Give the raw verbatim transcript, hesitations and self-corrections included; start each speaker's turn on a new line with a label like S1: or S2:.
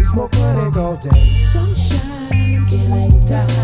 S1: smoke chronic all day. Sunshine, I'm killing time.